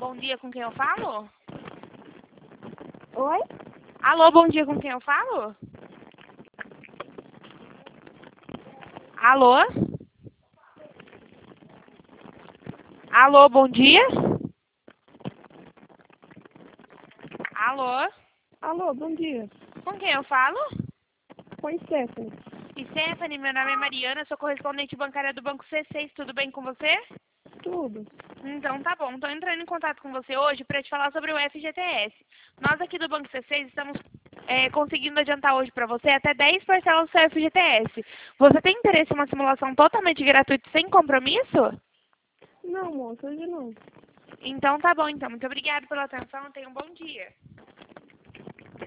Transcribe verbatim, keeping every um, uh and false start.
Bom dia, com quem eu falo? Oi? Alô, bom dia, com quem eu falo? Alô? Alô, bom dia? Alô? Alô, bom dia. Com quem eu falo? Oi, Stephanie. Stephanie, meu nome é Mariana, sou correspondente bancária do Banco C seis, tudo bem com você? Tudo. Então tá bom, estou entrando em contato com você hoje para te falar sobre o F G T S. Nós aqui do Banco C seis estamos é, conseguindo adiantar hoje para você até dez parcelas do seu F G T S. Você tem interesse em uma simulação totalmente gratuita sem compromisso? Não, moça, hoje não. Então tá bom, então. Muito obrigada pela atenção, tenha um bom dia.